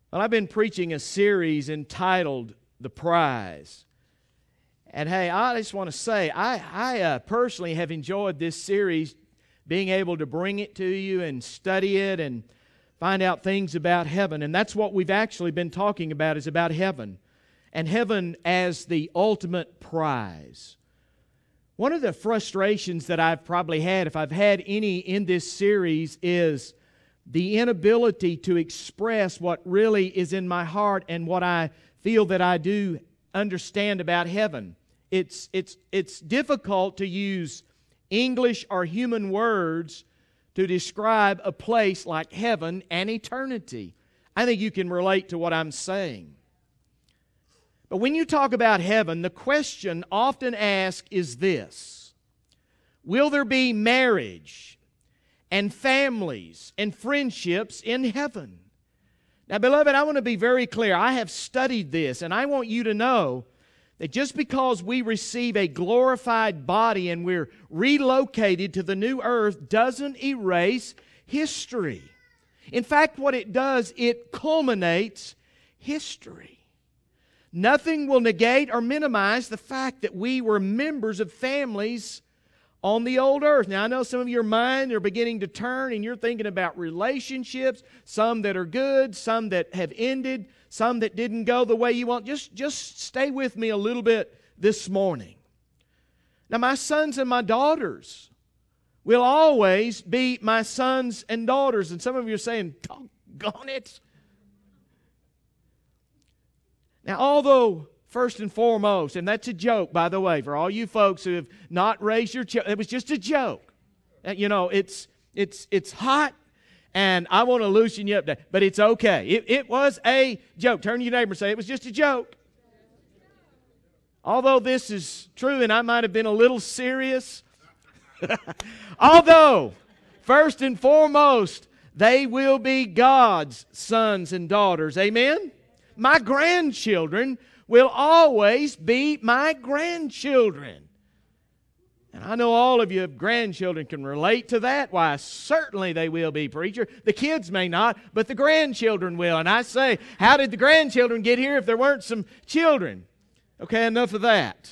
Well, I've been preaching a series entitled The Prize. And hey, I just want to say, I personally have enjoyed this series, being able to bring it to you and study it and find out things about heaven. And that's what we've actually been talking about, is about heaven. And heaven as the ultimate prize. One of the frustrations that I've probably had, if I've had any in this series, is the inability to express what really is in my heart and what I feel that I do understand about heaven. It's difficult to use English or human words to describe a place like heaven and eternity. I think you can relate to what I'm saying. But when you talk about heaven, the question often asked is this: will there be marriage and families and friendships in heaven? Now, beloved, I want to be very clear. I have studied this, and I want you to know that just because we receive a glorified body and we're relocated to the new earth doesn't erase history. In fact, what it does, it culminates history. Nothing will negate or minimize the fact that we were members of families on the old earth. Now, I know some of your mind are beginning to turn and you're thinking about relationships, some that are good, some that have ended, some that didn't go the way you want. Just stay with me a little bit this morning. Now, my sons and my daughters will always be my sons and daughters. And some of you are saying, doggone it. Now, although, first and foremost, and that's a joke, by the way, for all you folks who have not raised your children, it was just a joke. You know, it's hot, and I want to loosen you up, but it's okay. It was a joke. Turn to your neighbor and say, it was just a joke. Although this is true, and I might have been a little serious, although, first and foremost, they will be God's sons and daughters. Amen? My grandchildren will always be my grandchildren. And I know all of you have grandchildren can relate to that. Why, certainly they will be, preacher. The kids may not, but the grandchildren will. And I say, how did the grandchildren get here if there weren't some children? Okay, enough of that.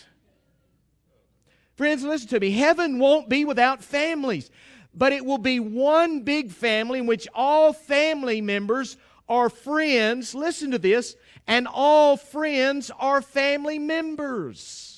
Friends, listen to me. Heaven won't be without families, but it will be one big family in which all family members are friends. Listen to this. And all friends are family members.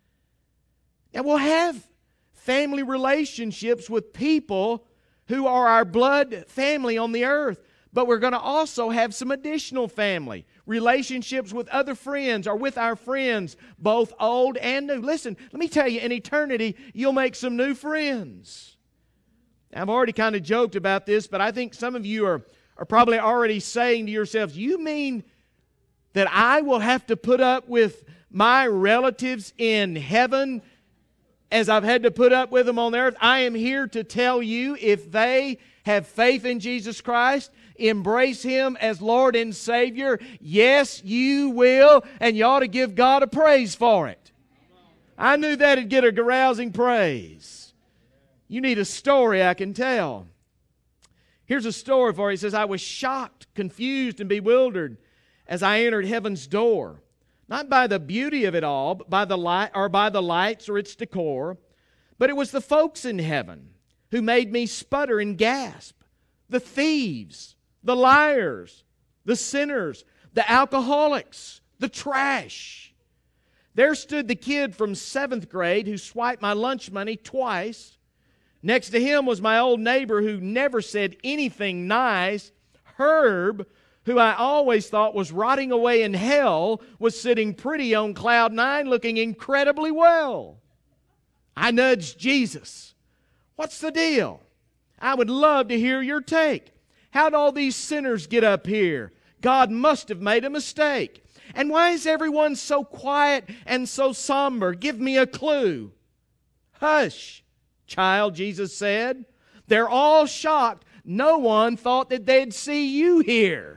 Now, we'll have family relationships with people who are our blood family on the earth. But we're going to also have some additional family relationships with other friends or with our friends, both old and new. Listen, let me tell you, in eternity, you'll make some new friends. I've already kind of joked about this, but I think some of you are probably already saying to yourselves, you mean that I will have to put up with my relatives in heaven as I've had to put up with them on the earth? I am here to tell you, if they have faith in Jesus Christ, embrace Him as Lord and Savior, yes, you will, and you ought to give God a praise for it. I knew that'd get a rousing praise. You need a story I can tell. Here's a story for you. It says, I was shocked, confused, and bewildered as I entered heaven's door. Not by the beauty of it all, but by the light, or by the lights or its decor. But it was the folks in heaven who made me sputter and gasp. The thieves, the liars, the sinners, the alcoholics, the trash. There stood the kid from 7th grade who swiped my lunch money twice. Next to him was my old neighbor who never said anything nice. Herb, who I always thought was rotting away in hell, was sitting pretty on cloud 9, looking incredibly well. I nudged Jesus. What's the deal? I would love to hear your take. How'd all these sinners get up here? God must have made a mistake. And why is everyone so quiet and so somber? Give me a clue. Hush, child, Jesus said. They're all shocked. No one thought that they'd see you here.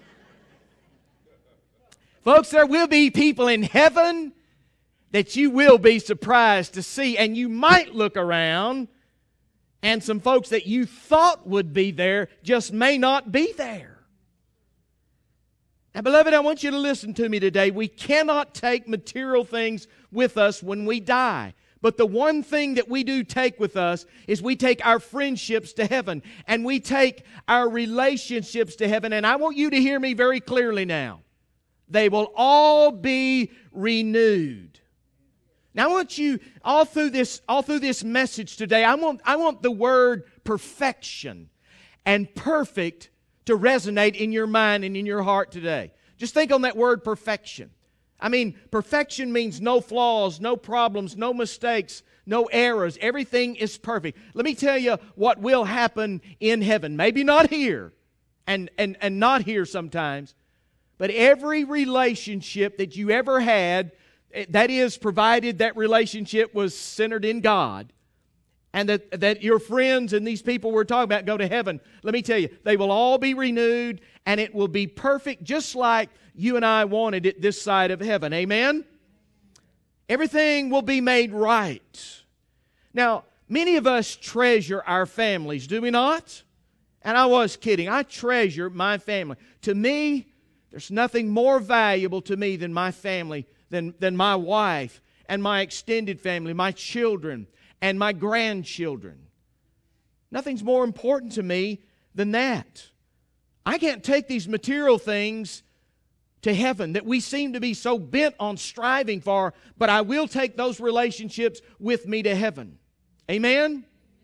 Folks, there will be people in heaven that you will be surprised to see. And you might look around and some folks that you thought would be there just may not be there. And beloved, I want you to listen to me today. We cannot take material things with us when we die. But the one thing that we do take with us is we take our friendships to heaven. And we take our relationships to heaven. And I want you to hear me very clearly now. They will all be renewed. Now I want you, all through this message today, I want the word perfection and perfect to resonate in your mind and in your heart today. Just think on that word perfection. I mean, perfection means no flaws, no problems, no mistakes, no errors. Everything is perfect. Let me tell you what will happen in heaven. Maybe not here, and not here sometimes, but every relationship that you ever had, that is, provided that relationship was centered in God, and that your friends and these people we're talking about go to heaven, let me tell you, they will all be renewed, and it will be perfect just like you and I wanted it this side of heaven. Amen? Everything will be made right. Now, many of us treasure our families, do we not? And I was kidding. I treasure my family. To me, there's nothing more valuable to me than my family, than my wife and my extended family, my children and my grandchildren. Nothing's more important to me than that. I can't take these material things to heaven that we seem to be so bent on striving for, but I will take those relationships with me to heaven. Amen?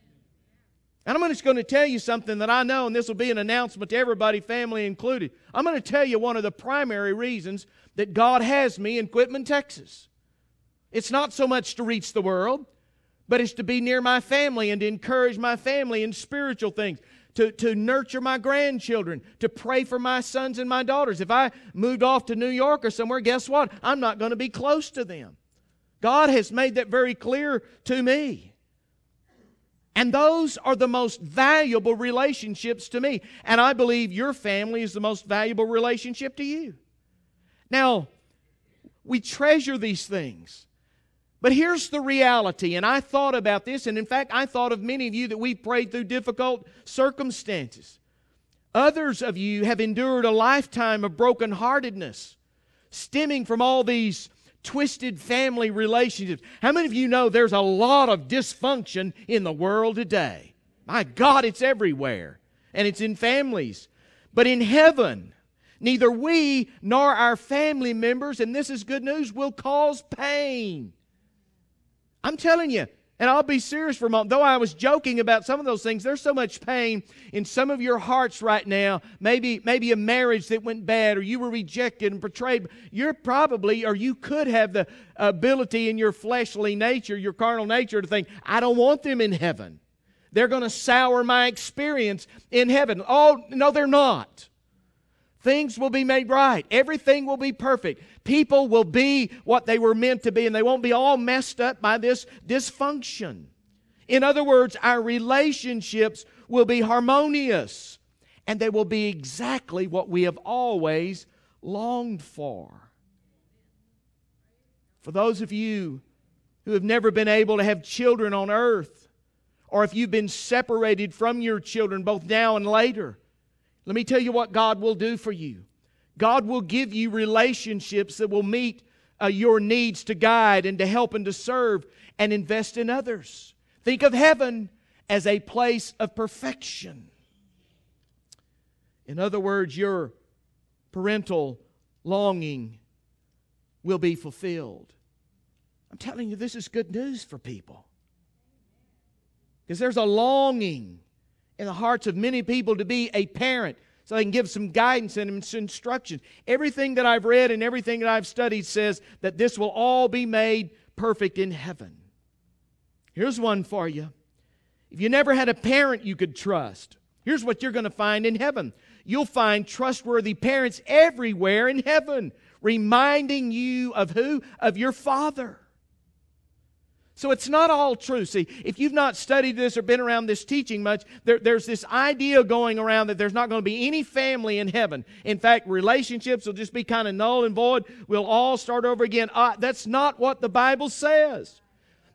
And I'm just going to tell you something that I know, and this will be an announcement to everybody, family included. I'm going to tell you one of the primary reasons that God has me in Quitman, Texas. It's not so much to reach the world, but it's to be near my family and to encourage my family in spiritual things, to nurture my grandchildren, to pray for my sons and my daughters. If I moved off to New York or somewhere, guess what? I'm not going to be close to them. God has made that very clear to me. And those are the most valuable relationships to me. And I believe your family is the most valuable relationship to you. Now, we treasure these things. But here's the reality, and I thought about this, and in fact, I thought of many of you that we've prayed through difficult circumstances. Others of you have endured a lifetime of brokenheartedness, stemming from all these twisted family relationships. How many of you know there's a lot of dysfunction in the world today? My God, it's everywhere, and it's in families. But in heaven, neither we nor our family members, and this is good news, will cause pain. I'm telling you, and I'll be serious for a moment. Though I was joking about some of those things, there's so much pain in some of your hearts right now. Maybe a marriage that went bad, or you were rejected and betrayed. You're probably, or you could have the ability in your fleshly nature, your carnal nature, to think, I don't want them in heaven. They're going to sour my experience in heaven. Oh, no, they're not. Things will be made right. Everything will be perfect. People will be what they were meant to be, and they won't be all messed up by this dysfunction. In other words, our relationships will be harmonious, and they will be exactly what we have always longed for. For those of you who have never been able to have children on earth, or if you've been separated from your children both now and later, let me tell you what God will do for you. God will give you relationships that will meet your needs to guide and to help and to serve and invest in others. Think of heaven as a place of perfection. In other words, your parental longing will be fulfilled. I'm telling you, this is good news for people. Because there's a longing in the hearts of many people to be a parent so they can give some guidance and instruction. Everything that I've read and everything that I've studied says that this will all be made perfect in heaven. Here's one for you. If you never had a parent you could trust, here's what you're going to find in heaven. You'll find trustworthy parents everywhere in heaven, reminding you of who? Of your Father. So it's not all true. See, if you've not studied this or been around this teaching much, there's this idea going around that there's not going to be any family in heaven. In fact, relationships will just be kind of null and void. We'll all start over again. That's not what the Bible says.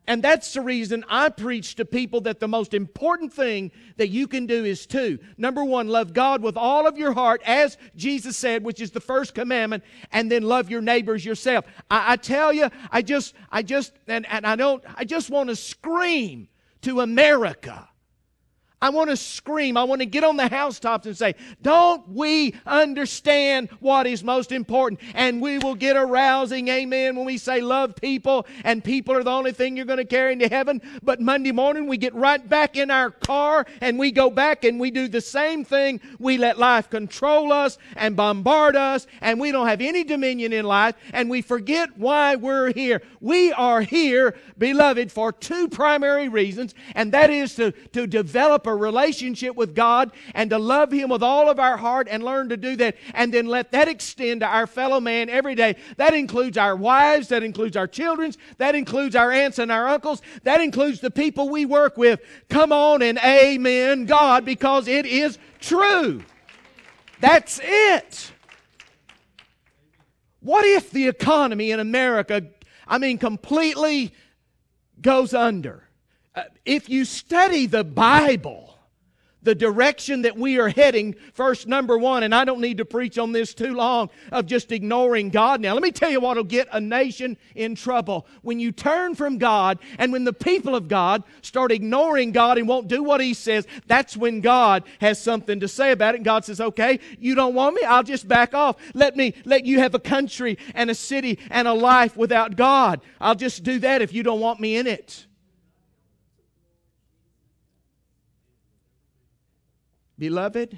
And that's the reason I preach to people that the most important thing that you can do is two. Number one, love God with all of your heart, as Jesus said, which is the first commandment, and then love your neighbors yourself. I tell you, I just want to scream to America. I want to scream. I want to get on the housetops and say, don't we understand what is most important? And we will get a rousing amen when we say love people, and people are the only thing you're going to carry into heaven. But Monday morning we get right back in our car and we go back and we do the same thing. We let life control us and bombard us, and we don't have any dominion in life, and we forget why we're here. We are here, beloved, for two primary reasons, and that is to develop a relationship with God and to love Him with all of our heart and learn to do that, and then let that extend to our fellow man every day. That includes our wives, that includes our children, that includes our aunts and our uncles, that includes the people we work with. Come on and amen God, because it is true. That's it. What if the economy in America, completely goes under? If you study the Bible, the direction that we are heading, first, number one, and I don't need to preach on this too long, of just ignoring God. Now, let me tell you what will get a nation in trouble. When you turn from God, and when the people of God start ignoring God and won't do what He says, that's when God has something to say about it. And God says, okay, you don't want me? I'll just back off. Let you have a country and a city and a life without God. I'll just do that if you don't want me in it. Beloved,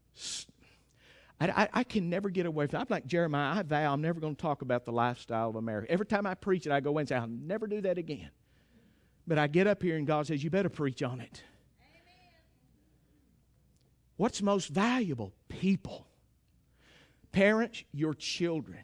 I can never get away from it. I'm like Jeremiah. I vow I'm never going to talk about the lifestyle of America. Every time I preach it, I go away and say, I'll never do that again. But I get up here and God says, you better preach on it. Amen. What's most valuable? People. Parents, your children.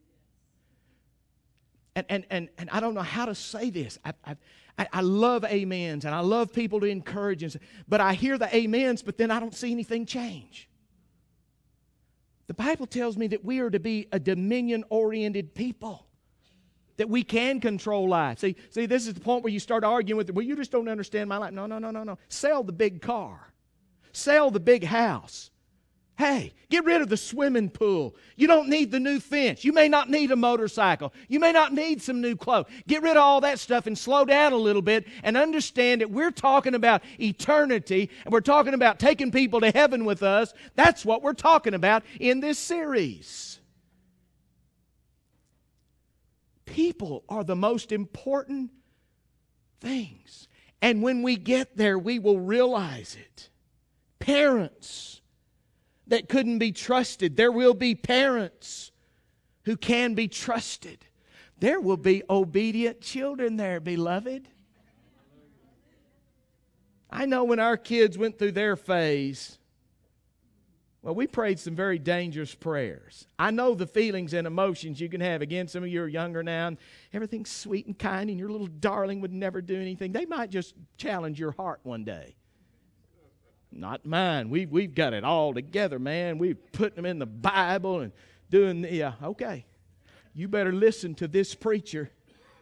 And I don't know how to say this. I love amens, and I love people to encourage, but I hear the amens, but then I don't see anything change. The Bible tells me that we are to be a dominion-oriented people, that we can control life. See, this is the point where you start arguing with them. Well, you just don't understand my life. No. Sell the big car. Sell the big house. Hey, get rid of the swimming pool. You don't need the new fence. You may not need a motorcycle. You may not need some new clothes. Get rid of all that stuff and slow down a little bit and understand that we're talking about eternity, and we're talking about taking people to heaven with us. That's what we're talking about in this series. People are the most important things. And when we get there, we will realize it. Parents that couldn't be trusted. There will be parents who can be trusted. There will be obedient children there, beloved. I know when our kids went through their phase, well, we prayed some very dangerous prayers. I know the feelings and emotions you can have. Again, some of you are younger now, and everything's sweet and kind, and your little darling would never do anything. They might just challenge your heart one day. Not mine. We've got it all together, man. We're putting them in the Bible and doing, okay. You better listen to this preacher.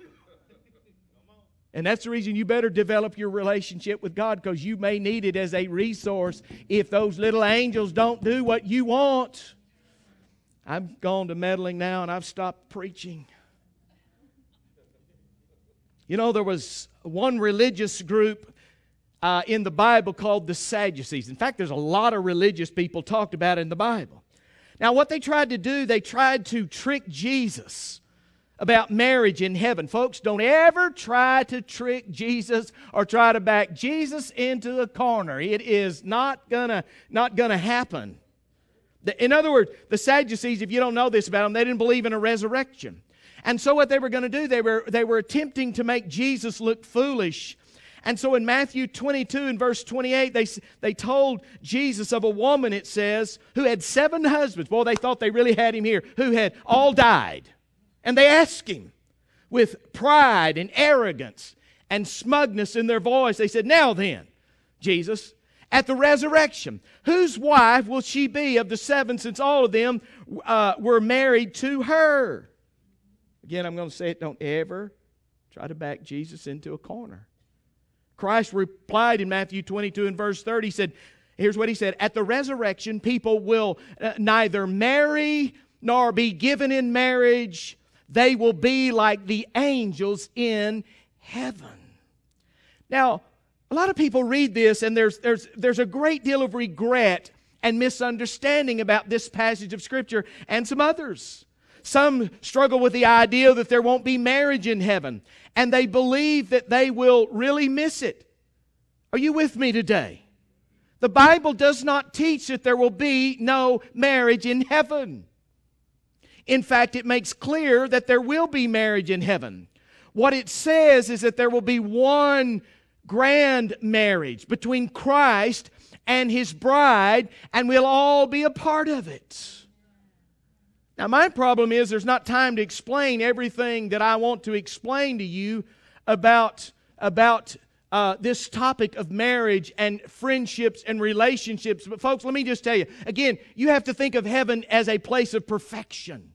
And that's the reason you better develop your relationship with God, because you may need it as a resource if those little angels don't do what you want. I've gone to meddling now, and I've stopped preaching. You know, there was one religious group in the Bible called the Sadducees. In fact, there's a lot of religious people talked about in the Bible. Now, what they tried to do, they tried to trick Jesus about marriage in heaven. Folks, don't ever try to trick Jesus or try to back Jesus into a corner. It is not gonna happen. In other words, the Sadducees, if you don't know this about them, they didn't believe in a resurrection. And so what they were going to do, they were attempting to make Jesus look foolish. And so in Matthew 22 and verse 28, they told Jesus of a woman, it says, who had 7 husbands. Boy, they thought they really had him here, who had all died. And they asked him with pride and arrogance and smugness in their voice. They said, now then, Jesus, at the resurrection, whose wife will she be of the 7, since all of them were married to her? Again, I'm going to say it, don't ever Try to back Jesus into a corner. Christ replied in Matthew 22 and verse 30, He said, here's what He said, "At the resurrection, people will neither marry nor be given in marriage. They will be like the angels in heaven." Now, a lot of people read this and there's a great deal of regret and misunderstanding about this passage of Scripture and some others. Some struggle with the idea that there won't be marriage in heaven, and they believe that they will really miss it. Are you with me today? The Bible does not teach that there will be no marriage in heaven. In fact, it makes clear that there will be marriage in heaven. What it says is that there will be one grand marriage between Christ and His bride, and we'll all be a part of it. Now, my problem is there's not time to explain everything that I want to explain to you about this topic of marriage and friendships and relationships. But folks, let me just tell you, again, you have to think of heaven as a place of perfection.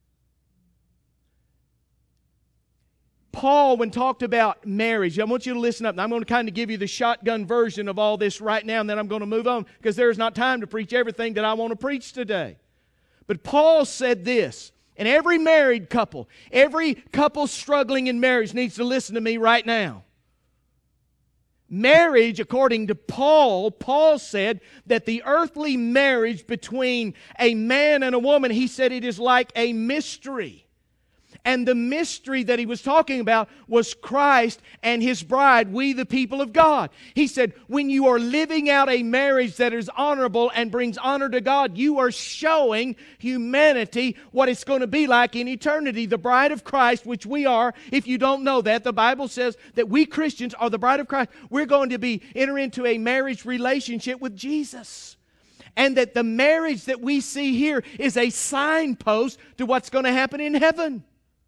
Paul, when talked about marriage, I want you to listen up. Now, I'm going to kind of give you the shotgun version of all this right now, and then I'm going to move on because there is not time to preach everything that I want to preach today. But Paul said this, and every married couple, every couple struggling in marriage needs to listen to me right now. Marriage, according to Paul said that the earthly marriage between a man and a woman, he said it is like a mystery. And the mystery that he was talking about was Christ and His bride, we the people of God. He said, when you are living out a marriage that is honorable and brings honor to God, you are showing humanity what it's going to be like in eternity. The bride of Christ, which we are, if you don't know that, the Bible says that we Christians are the bride of Christ. We're going to enter into a marriage relationship with Jesus. And that the marriage that we see here is a signpost to what's going to happen in heaven.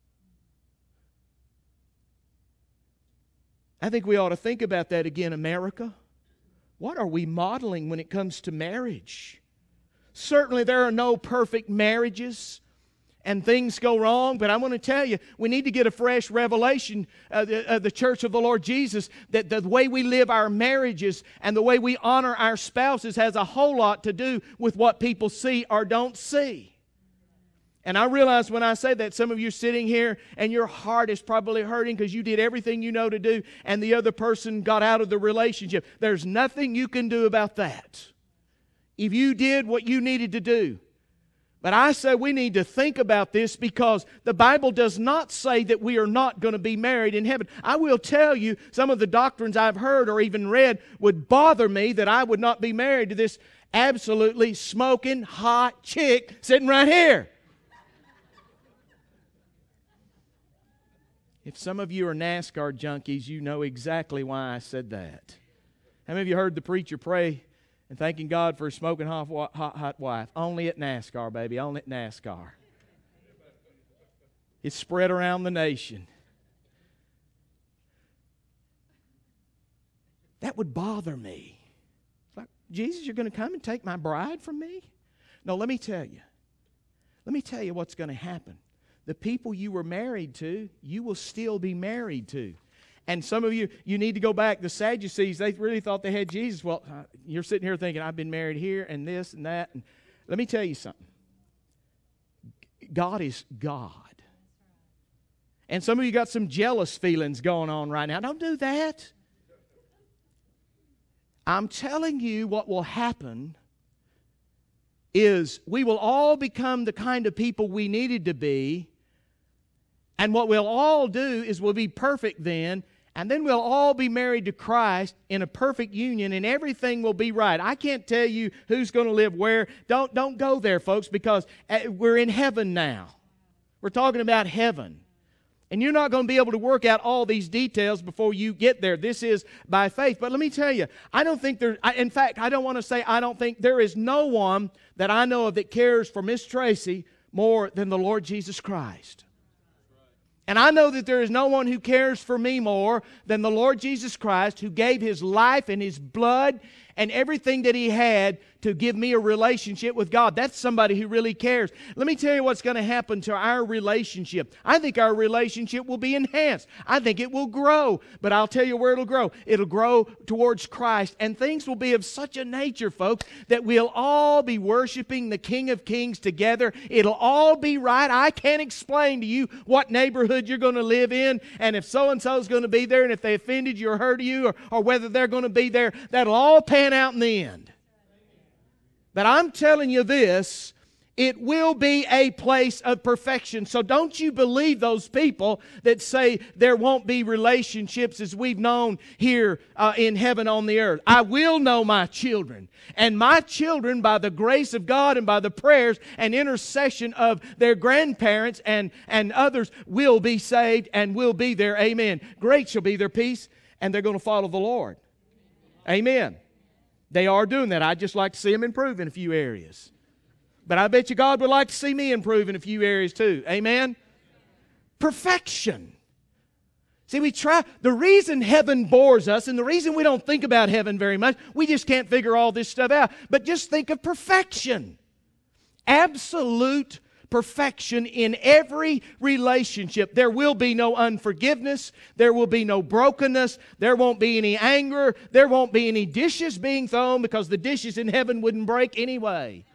I think we ought to think about that again, America. What are we modeling when it comes to marriage? Certainly there are no perfect marriages and things go wrong, but I want to tell you, we need to get a fresh revelation of the Church of the Lord Jesus, that the way we live our marriages and the way we honor our spouses has a whole lot to do with what people see or don't see. And I realize when I say that, some of you are sitting here and your heart is probably hurting because you did everything you know to do and the other person got out of the relationship. There's nothing you can do about that if you did what you needed to do. But I say we need to think about this because the Bible does not say that we are not going to be married in heaven. I will tell you, some of the doctrines I've heard or even read would bother me that I would not be married to this absolutely smoking hot chick sitting right here. If some of you are NASCAR junkies, you know exactly why I said that. How many of you heard the preacher pray and thanking God for a smoking hot wife? Only at NASCAR, baby, only at NASCAR. It's spread around the nation. That would bother me. It's like, Jesus, you're going to come and take my bride from me? No, let me tell you. Let me tell you what's going to happen. The people you were married to, you will still be married to. And some of you need to go back. The Sadducees, they really thought they had Jesus. Well, you're sitting here thinking, I've been married here and this and that. And let me tell you something. God is God. And some of you got some jealous feelings going on right now. Don't do that. I'm telling you what will happen is we will all become the kind of people we needed to be. And what we'll all do is we'll be perfect then, and then we'll all be married to Christ in a perfect union, and everything will be right. I can't tell you who's going to live where. Don't go there, folks, because we're in heaven now. We're talking about heaven. And you're not going to be able to work out all these details before you get there. This is by faith. But let me tell you, I don't think in fact, I don't want to say I don't think there is no one that I know of that cares for Miss Tracy more than the Lord Jesus Christ. And I know that there is no one who cares for me more than the Lord Jesus Christ, who gave His life and His blood and everything that He had to give me a relationship with God. That's somebody who really cares. Let me tell you what's going to happen to our relationship. I think our relationship will be enhanced. I think it will grow. But I'll tell you where it'll grow. It'll grow towards Christ. And things will be of such a nature, folks, that we'll all be worshiping the King of Kings together. It'll all be right. I can't explain to you what neighborhood you're going to live in, and if so-and-so is going to be there, and if they offended you or hurt you, or whether they're going to be there. That'll all pan out in the end. But I'm telling you this, it will be a place of perfection. So don't you believe those people that say there won't be relationships as we've known here in heaven on the earth. I will know my children. And my children, by the grace of God and by the prayers and intercession of their grandparents and others, will be saved and will be there. Amen. Great shall be their peace, and they're going to follow the Lord. Amen. They are doing that. I'd just like to see them improve in a few areas. But I bet you God would like to see me improve in a few areas too. Amen? Perfection. See, the reason heaven bores us, and the reason we don't think about heaven very much, we just can't figure all this stuff out. But just think of perfection. Absolute perfection in every relationship. There will be no unforgiveness. There will be no brokenness. There won't be any anger. There won't be any dishes being thrown, because the dishes in heaven wouldn't break anyway.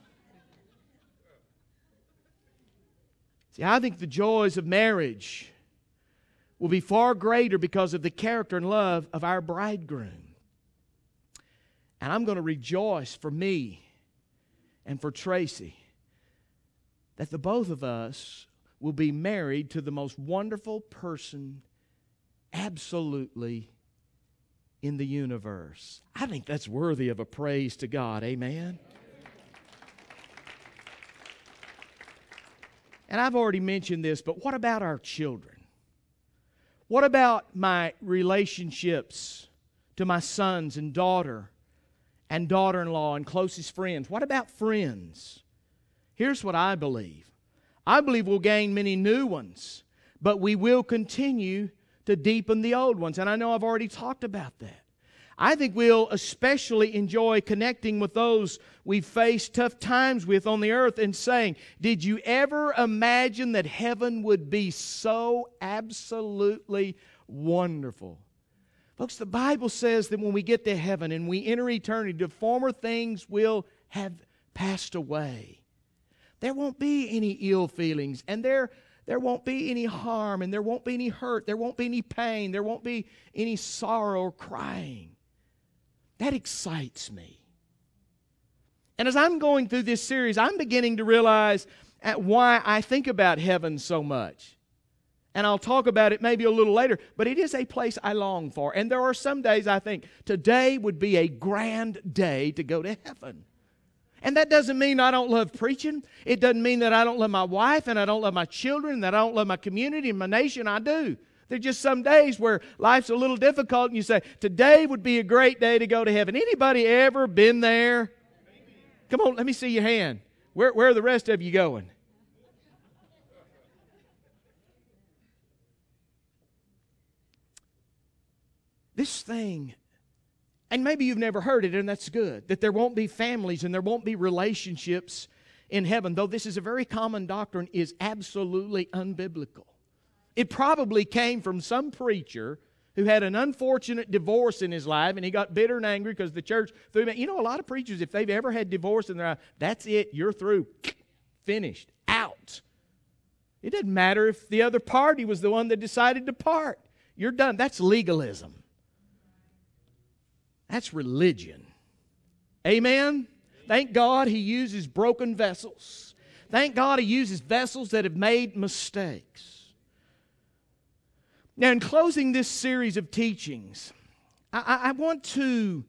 See, I think the joys of marriage will be far greater because of the character and love of our bridegroom. And I'm going to rejoice for me and for Tracy that the both of us will be married to the most wonderful person absolutely in the universe. I think that's worthy of a praise to God. Amen? And I've already mentioned this, but what about our children? What about my relationships to my sons and daughter-in-law and closest friends? What about friends? Here's what I believe. I believe we'll gain many new ones, but we will continue to deepen the old ones. And I know I've already talked about that. I think we'll especially enjoy connecting with those we've faced tough times with on the earth and saying, did you ever imagine that heaven would be so absolutely wonderful? Folks, the Bible says that when we get to heaven and we enter eternity, the former things will have passed away. There won't be any ill feelings, and there won't be any harm, and there won't be any hurt, there won't be any pain, there won't be any sorrow or crying. That excites me. And as I'm going through this series, I'm beginning to realize why I think about heaven so much. And I'll talk about it maybe a little later, but it is a place I long for. And there are some days I think, today would be a grand day to go to heaven. And that doesn't mean I don't love preaching. It doesn't mean that I don't love my wife and I don't love my children and that I don't love my community and my nation. I do. There's just some days where life's a little difficult and you say, today would be a great day to go to heaven. Anybody ever been there? Come on, let me see your hand. Where are the rest of you going? This thing, and maybe you've never heard it, and that's good, that there won't be families and there won't be relationships in heaven, though this is a very common doctrine, is absolutely unbiblical. It probably came from some preacher who had an unfortunate divorce in his life, and he got bitter and angry because the church threw him out. You know, a lot of preachers, if they've ever had divorce in their life, that's it, you're through, finished, out. It doesn't matter if the other party was the one that decided to part. You're done. That's legalism. That's religion. Amen? Thank God He uses broken vessels. Thank God He uses vessels that have made mistakes. Now, in closing this series of teachings, I want to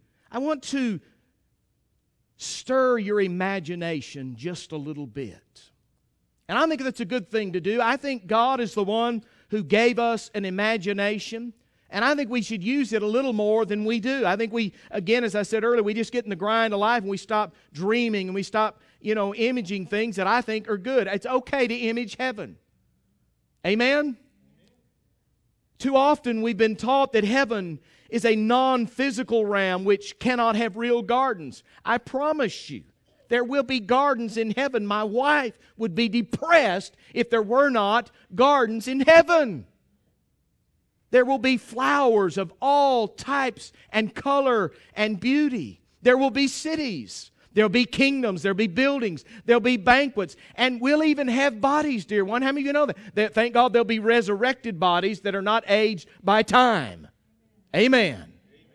stir your imagination just a little bit. And I think that's a good thing to do. I think God is the one who gave us an imagination, and I think we should use it a little more than we do. I think we, again, as I said earlier, we just get in the grind of life and we stop dreaming and we stop, imaging things that I think are good. It's okay to image heaven. Amen? Too often we've been taught that heaven is a non-physical realm which cannot have real gardens. I promise you, there will be gardens in heaven. My wife would be depressed if there were not gardens in heaven. There will be flowers of all types and color and beauty. There will be cities. There'll be kingdoms. There'll be buildings. There'll be banquets. And we'll even have bodies, dear one. How many of you know that? Thank God there'll be resurrected bodies that are not aged by time. Amen.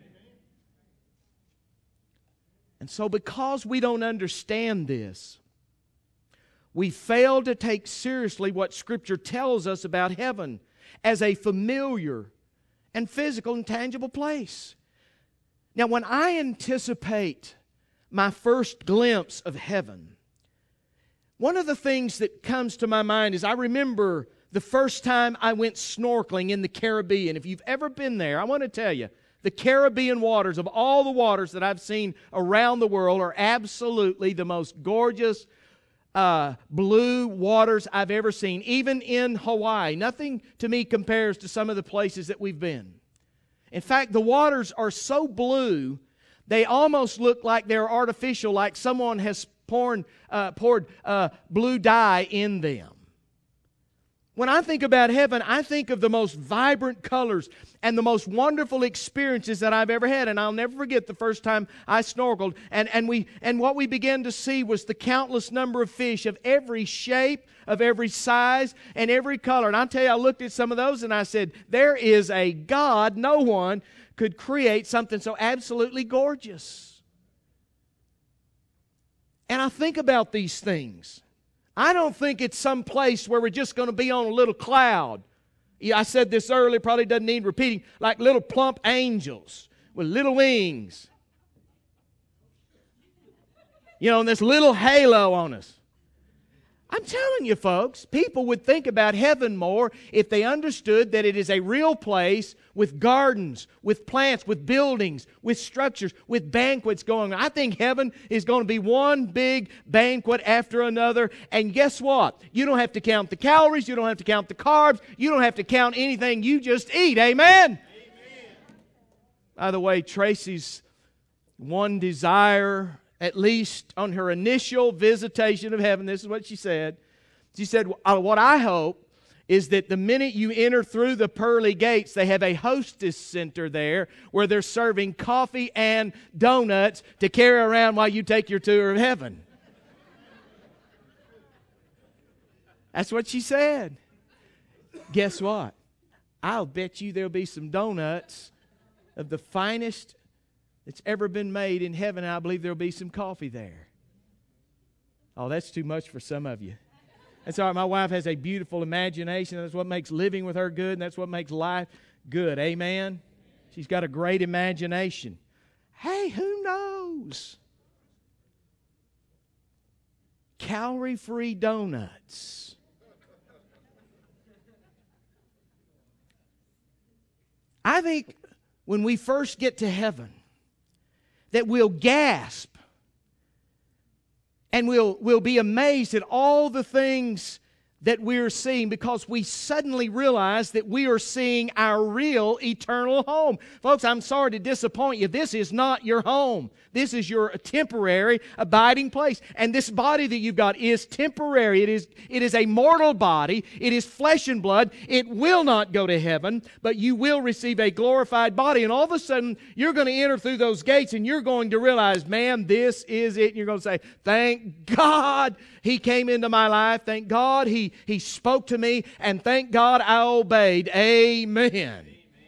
And so because we don't understand this, we fail to take seriously what Scripture tells us about heaven as a familiar and physical and tangible place. Now, when I anticipate my first glimpse of heaven, one of the things that comes to my mind is I remember the first time I went snorkeling in the Caribbean. If you've ever been there, I want to tell you, the Caribbean waters, of all the waters that I've seen around the world, are absolutely the most gorgeous blue waters I've ever seen. Even in Hawaii, nothing to me compares to some of the places that we've been. In fact, the waters are so blue, they almost look like they're artificial, like someone has poured blue dye in them. When I think about heaven, I think of the most vibrant colors and the most wonderful experiences that I've ever had. And I'll never forget the first time I snorkeled. And what we began to see was the countless number of fish of every shape, of every size, and every color. And I'll tell you, I looked at some of those and I said, there is a God. No one could create something so absolutely gorgeous. And I think about these things. I don't think it's some place where we're just going to be on a little cloud. Yeah, I said this earlier, probably doesn't need repeating, like little plump angels with little wings. You know, and this little halo on us. I'm telling you, folks, people would think about heaven more if they understood that it is a real place with gardens, with plants, with buildings, with structures, with banquets going on. I think heaven is going to be one big banquet after another. And guess what? You don't have to count the calories. You don't have to count the carbs. You don't have to count anything. You just eat. Amen? Amen. By the way, Tracy's one desire, at least on her initial visitation of heaven, this is what she said. She said, what I hope is that the minute you enter through the pearly gates, they have a hostess center there where they're serving coffee and donuts to carry around while you take your tour of heaven. That's what she said. Guess what? I'll bet you there'll be some donuts of the finest that's ever been made in heaven, and I believe there'll be some coffee there. Oh, that's too much for some of you. That's all right. My wife has a beautiful imagination. That's what makes living with her good, and that's what makes life good. Amen? She's got a great imagination. Hey, who knows? Calorie-free donuts. I think when we first get to heaven, that we'll gasp and we'll be amazed at all the things that we're seeing, because we suddenly realize that we are seeing our real eternal home. Folks, I'm sorry to disappoint you. This is not your home. This is your temporary abiding place. And this body that you've got is temporary. It is a mortal body. It is flesh and blood. It will not go to heaven, but you will receive a glorified body. And all of a sudden, you're going to enter through those gates and you're going to realize, man, this is it. And you're going to say, thank God He came into my life. Thank God He spoke to me. And thank God I obeyed. Amen.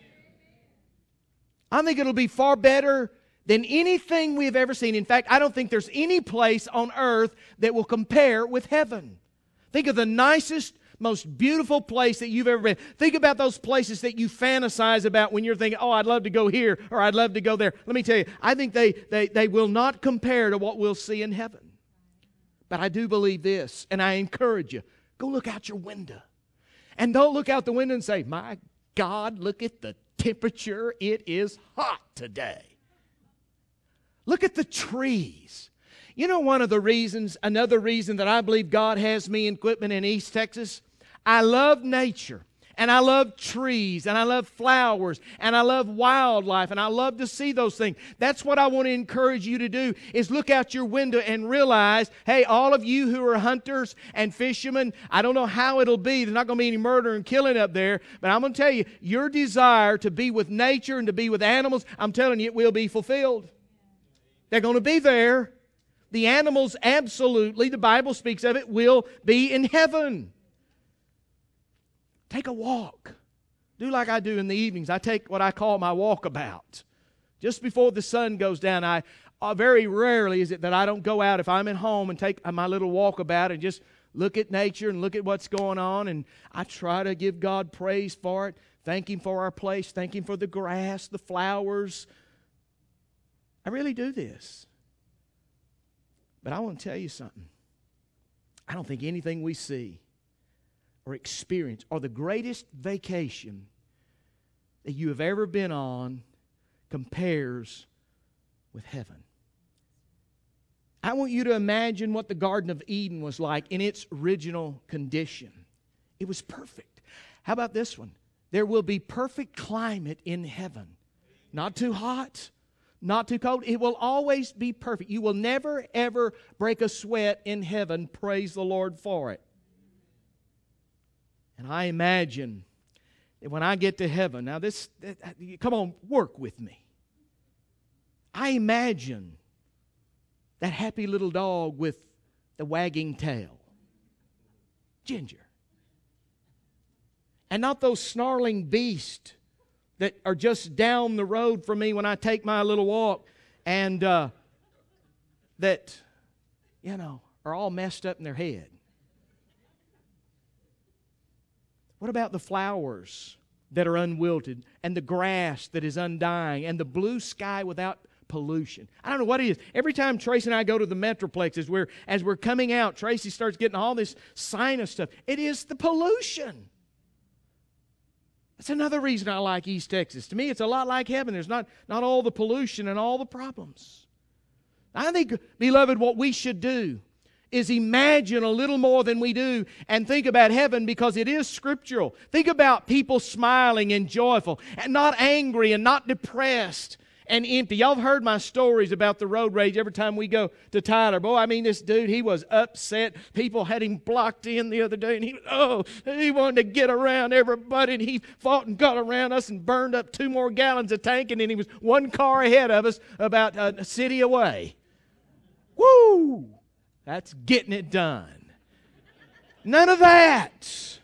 I think it'll be far better than anything we've ever seen. In fact, I don't think there's any place on earth that will compare with heaven. Think of the nicest, most beautiful place that you've ever been. Think about those places that you fantasize about when you're thinking, oh, I'd love to go here or I'd love to go there. Let me tell you, I think they will not compare to what we'll see in heaven. But I do believe this, and I encourage you, go look out your window. And don't look out the window and say, my God, look at the temperature. It is hot today. Look at the trees. You know another reason that I believe God has me in Quitman in East Texas? I love nature. And I love trees, and I love flowers, and I love wildlife, and I love to see those things. That's what I want to encourage you to do, is look out your window and realize, hey, all of you who are hunters and fishermen, I don't know how it'll be. There's not going to be any murder and killing up there, but I'm going to tell you, your desire to be with nature and to be with animals, I'm telling you, it will be fulfilled. They're going to be there. The animals, absolutely, the Bible speaks of it, will be in heaven. Take a walk. Do like I do in the evenings. I take what I call my walkabout. Just before the sun goes down, very rarely is it that I don't go out if I'm at home and take my little walkabout and just look at nature and look at what's going on. And I try to give God praise for it. Thank Him for our place. Thank Him for the grass, the flowers. I really do this. But I want to tell you something. I don't think anything we see or experience or the greatest vacation that you have ever been on compares with heaven. I want you to imagine what the Garden of Eden was like in its original condition. It was perfect. How about this one? There will be perfect climate in heaven. Not too hot, not too cold. It will always be perfect. You will never, ever break a sweat in heaven. Praise the Lord for it. And I imagine that when I get to heaven, now come on, work with me. I imagine that happy little dog with the wagging tail, Ginger. And not those snarling beasts that are just down the road from me when I take my little walk and that, are all messed up in their head. What about the flowers that are unwilted and the grass that is undying and the blue sky without pollution? I don't know what it is. Every time Tracy and I go to the Metroplex, as we're coming out, Tracy starts getting all this sinus stuff. It is the pollution. That's another reason I like East Texas. To me, it's a lot like heaven. There's not all the pollution and all the problems. I think, beloved, what we should do is imagine a little more than we do and think about heaven, because it is scriptural. Think about people smiling and joyful and not angry and not depressed and empty. Y'all have heard my stories about the road rage every time we go to Tyler. Boy, this dude, he was upset. People had him blocked in the other day, and he wanted to get around everybody, and he fought and got around us and burned up 2 more gallons of tank, and then he was 1 car ahead of us about a city away. Woo! That's getting it done. None of that.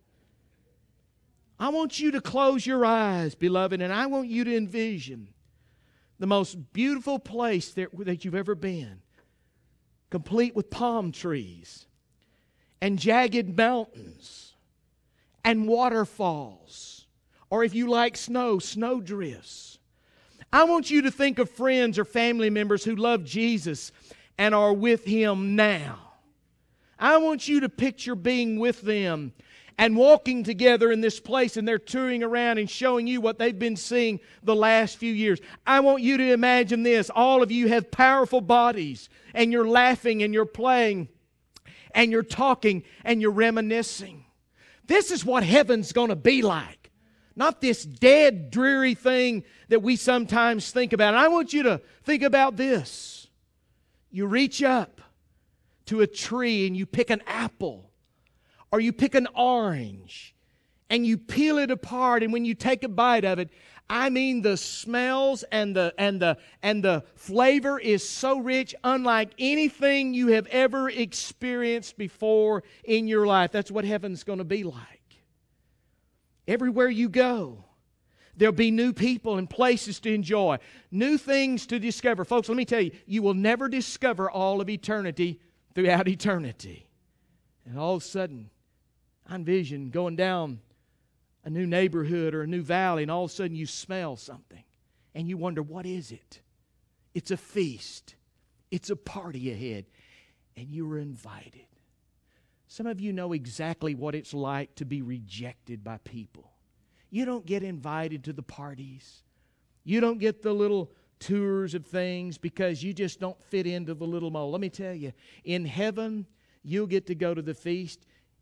I want you to close your eyes, beloved, and I want you to envision the most beautiful place that you've ever been, complete with palm trees and jagged mountains and waterfalls, or if you like snow drifts. I want you to think of friends or family members who love Jesus and are with Him now. I want you to picture being with them and walking together in this place, and they're touring around and showing you what they've been seeing the last few years. I want you to imagine this. All of you have powerful bodies, and you're laughing and you're playing and you're talking and you're reminiscing. This is what heaven's going to be like. Not this dead, dreary thing that we sometimes think about. And I want you to think about this. You reach up to a tree and you pick an apple, or you pick an orange, and you peel it apart, and when you take a bite of it, the smells and the flavor is so rich, unlike anything you have ever experienced before in your life. That's what heaven's going to be like. Everywhere you go, there'll be new people and places to enjoy, new things to discover. Folks, let me tell you, you will never discover all of eternity throughout eternity. And all of a sudden, I envision going down a new neighborhood or a new valley, and all of a sudden you smell something, and you wonder, what is it? It's a feast. It's a party ahead, and you were invited. Some of you know exactly what it's like to be rejected by people. You don't get invited to the parties. You don't get the little tours of things because you just don't fit into the little mold. Let me tell you, in heaven, you'll get to go to the feast.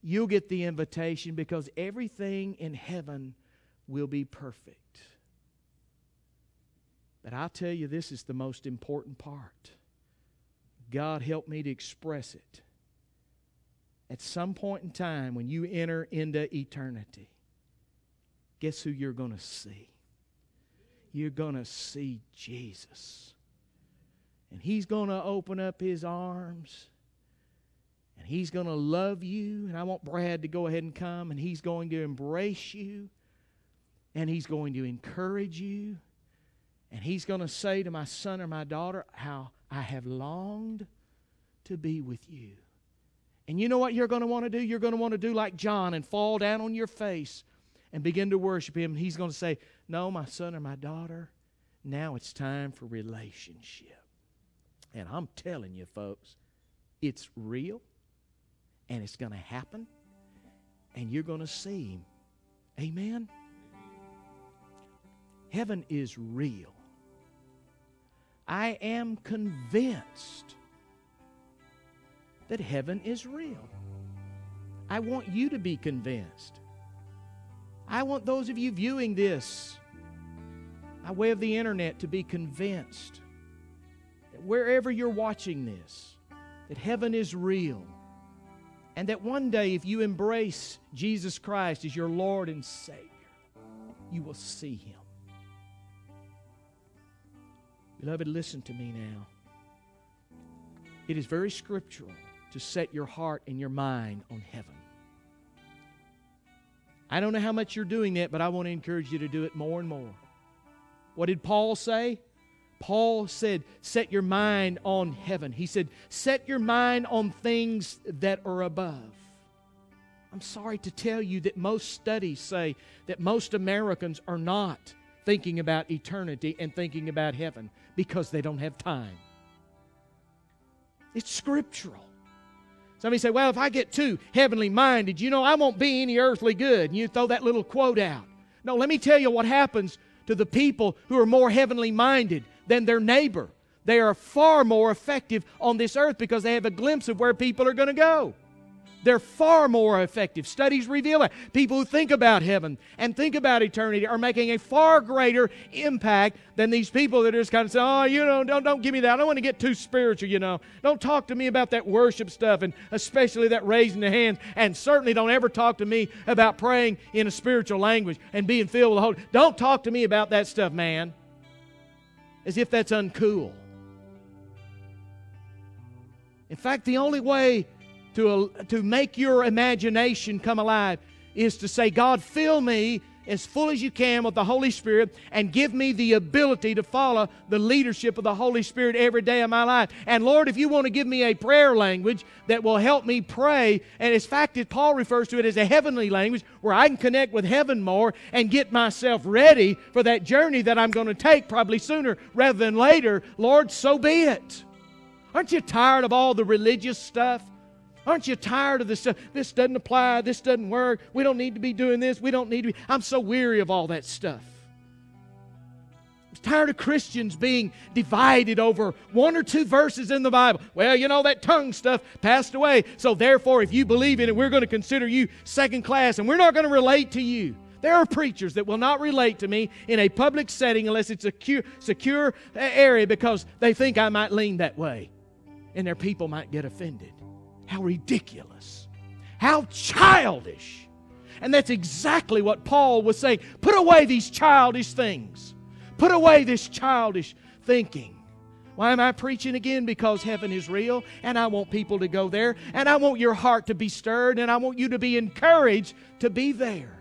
you'll get the invitation because everything in heaven will be perfect. But I'll tell you, this is the most important part. God help me to express it. At some point in time, when you enter into eternity, guess who you're going to see? You're going to see Jesus. And He's going to open up His arms. And He's going to love you. And I want Brad to go ahead and come. And He's going to embrace you. And He's going to encourage you. And He's going to say to my son or my daughter, how I have longed to be with you. And you know what you're going to want to do? You're going to want to do like John and fall down on your face and begin to worship Him. And He's going to say, no, my son or my daughter, now it's time for relationship. And I'm telling you, folks, it's real. And it's going to happen. And you're going to see Him. Amen? Heaven is real. I am convinced that heaven is real. I want you to be convinced. I want those of you viewing this by way of the internet to be convinced that wherever you're watching this, that heaven is real. And that one day, if you embrace Jesus Christ as your Lord and Savior, you will see Him. Beloved, listen to me now. It is very scriptural to set your heart and your mind on heaven. I don't know how much you're doing that, but I want to encourage you to do it more and more. What did Paul say? Paul said, set your mind on heaven. He said, set your mind on things that are above. I'm sorry to tell you that most studies say that most Americans are not thinking about eternity and thinking about heaven because they don't have time. It's scriptural. Somebody say, well, if I get too heavenly minded, I won't be any earthly good. And you throw that little quote out. No, let me tell you what happens to the people who are more heavenly minded than their neighbor. They are far more effective on this earth because they have a glimpse of where people are going to go. They're far more effective. Studies reveal that. People who think about heaven and think about eternity are making a far greater impact than these people that are just kind of saying, don't give me that. I don't want to get too spiritual, Don't talk to me about that worship stuff, and especially that raising the hands. And certainly don't ever talk to me about praying in a spiritual language and being filled with the Holy. Don't talk to me about that stuff, man. As if that's uncool. In fact, the only way to make your imagination come alive is to say, God, fill me as full as you can with the Holy Spirit and give me the ability to follow the leadership of the Holy Spirit every day of my life. And Lord, if you want to give me a prayer language that will help me pray, and in fact, Paul refers to it as a heavenly language where I can connect with heaven more and get myself ready for that journey that I'm going to take probably sooner rather than later, Lord, so be it. Aren't you tired of all the religious stuff? Aren't you tired of this stuff? This doesn't apply. This doesn't work. We don't need to be doing this. We don't need to be. I'm so weary of all that stuff. I'm tired of Christians being divided over one or two verses in the Bible. Well, that tongue stuff passed away. So therefore, if you believe in it, we're going to consider you second class and we're not going to relate to you. There are preachers that will not relate to me in a public setting unless it's a secure area because they think I might lean that way. And their people might get offended. How ridiculous. How childish. And that's exactly what Paul was saying. Put away these childish things. Put away this childish thinking. Why am I preaching again? Because heaven is real and I want people to go there and I want your heart to be stirred and I want you to be encouraged to be there.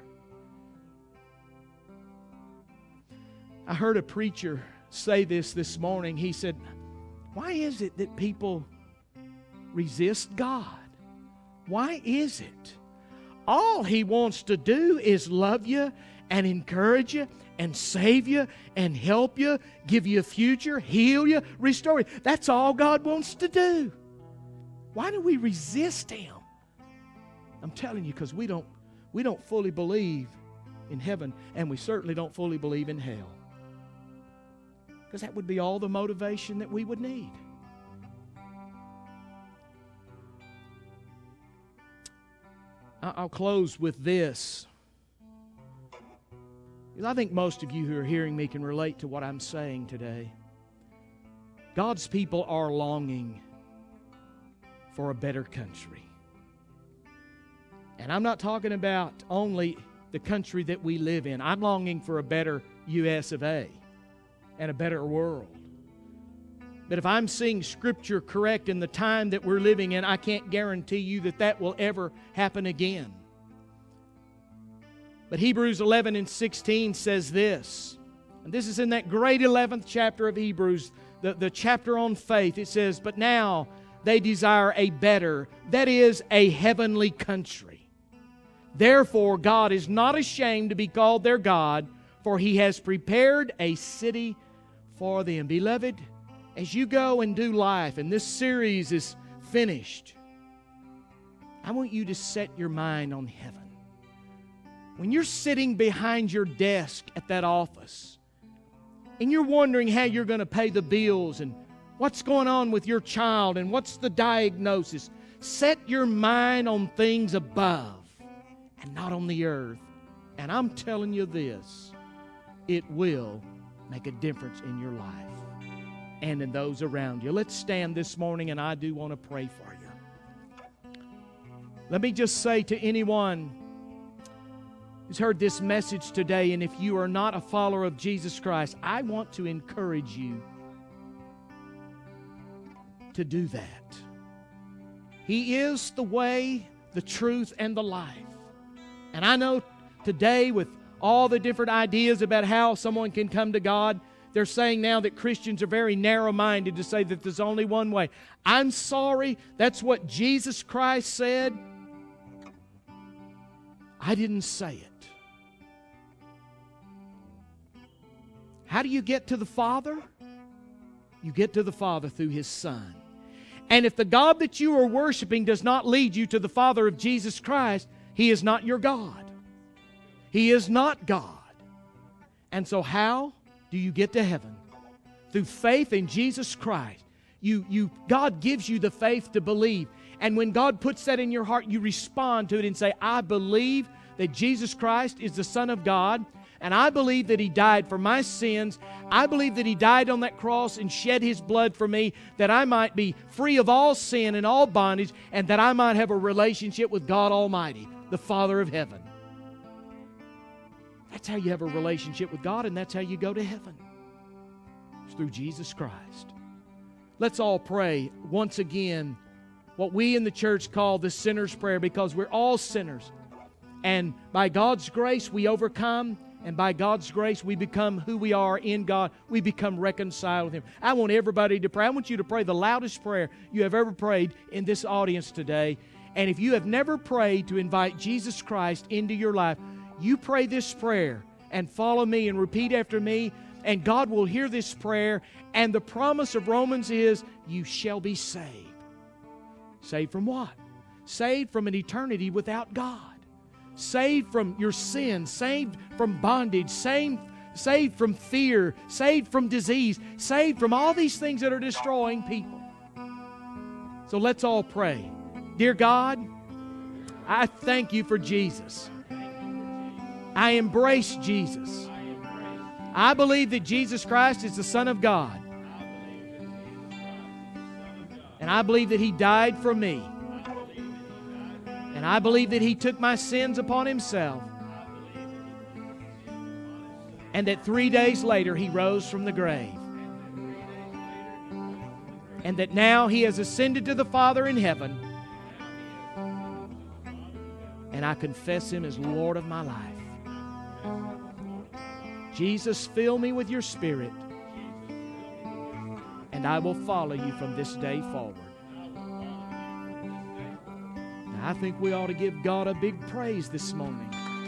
I heard a preacher say this morning. He said, why is it that people resist God? Why is it? All He wants to do is love you and encourage you and save you and help you, give you a future, heal you, restore you. That's all God wants to do. Why do we resist Him? I'm telling you, because we don't fully believe in heaven, and we certainly don't fully believe in hell. Because that would be all the motivation that we would need. I'll close with this. Because I think most of you who are hearing me can relate to what I'm saying today. God's people are longing for a better country. And I'm not talking about only the country that we live in. I'm longing for a better U.S. of A. and a better world. But if I'm seeing Scripture correct in the time that we're living in, I can't guarantee you that that will ever happen again. But Hebrews 11 and 16 says this, and this is in that great 11th chapter of Hebrews, the chapter on faith. It says, "But now they desire a better, that is, a heavenly country. Therefore God is not ashamed to be called their God, for He has prepared a city for them." Beloved, as you go and do life, and this series is finished, I want you to set your mind on heaven. When you're sitting behind your desk at that office, and you're wondering how you're going to pay the bills, and what's going on with your child, and what's the diagnosis, set your mind on things above and not on the earth. And I'm telling you this, it will make a difference in your life and in those around you. Let's stand this morning, and I do want to pray for you. Let me just say to anyone who's heard this message today, and if you are not a follower of Jesus Christ, I want to encourage you to do that. He is the way, the truth, and the life. And I know today, with all the different ideas about how someone can come to God, they're saying now that Christians are very narrow-minded to say that there's only one way. I'm sorry, that's what Jesus Christ said. I didn't say it. How do you get to the Father? You get to the Father through His Son. And if the God that you are worshiping does not lead you to the Father of Jesus Christ, He is not your God. He is not God. And so how do you get to heaven? Through faith in Jesus Christ. God gives you the faith to believe. And when God puts that in your heart, you respond to it and say, I believe that Jesus Christ is the Son of God, and I believe that He died for my sins. I believe that He died on that cross and shed His blood for me, that I might be free of all sin and all bondage, and that I might have a relationship with God Almighty, the Father of heaven. That's how you have a relationship with God, and that's how you go to heaven. It's through Jesus Christ. Let's all pray once again what we in the church call the sinner's prayer, because we're all sinners. And by God's grace we overcome, and by God's grace we become who we are in God. We become reconciled with Him. I want everybody to pray. I want you to pray the loudest prayer you have ever prayed in this audience today. And if you have never prayed to invite Jesus Christ into your life, you pray this prayer and follow me and repeat after me, and God will hear this prayer. And the promise of Romans is, you shall be saved. Saved from what? Saved from an eternity without God. Saved from your sins, saved from bondage, saved from fear, saved from disease, saved from all these things that are destroying people. So let's all pray. Dear God, I thank You for Jesus. I embrace Jesus. I believe that Jesus Christ is the Son of God. And I believe that He died for me. And I believe that He took my sins upon Himself. And that 3 days later He rose from the grave. And that now He has ascended to the Father in heaven. And I confess Him as Lord of my life. Jesus, fill me with Your Spirit, and I will follow You from this day forward. Now, I think we ought to give God a big praise this morning.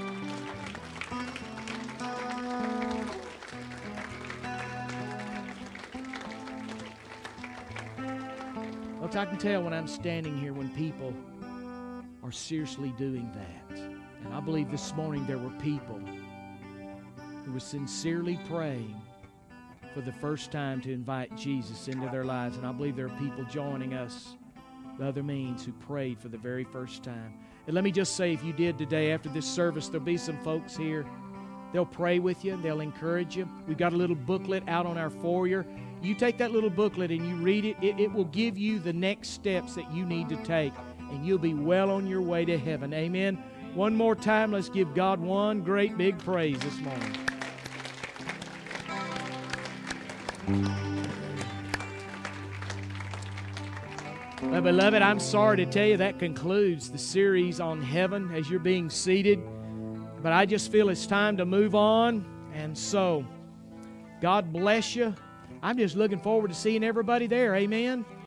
Look, I can tell when I'm standing here when people are seriously doing that. And I believe this morning there were people who were sincerely praying for the first time to invite Jesus into their lives. And I believe there are people joining us by other means who prayed for the very first time. And let me just say, if you did today, after this service, there'll be some folks here. They'll pray with you. They'll encourage you. We've got a little booklet out on our foyer. You take that little booklet and you read it. It will give you the next steps that you need to take, and you'll be well on your way to heaven. Amen. One more time, let's give God one great big praise this morning. Well, beloved, I'm sorry to tell you that concludes the series on heaven as you're being seated. But I just feel it's time to move on. And so, God bless you. I'm just looking forward to seeing everybody there. Amen.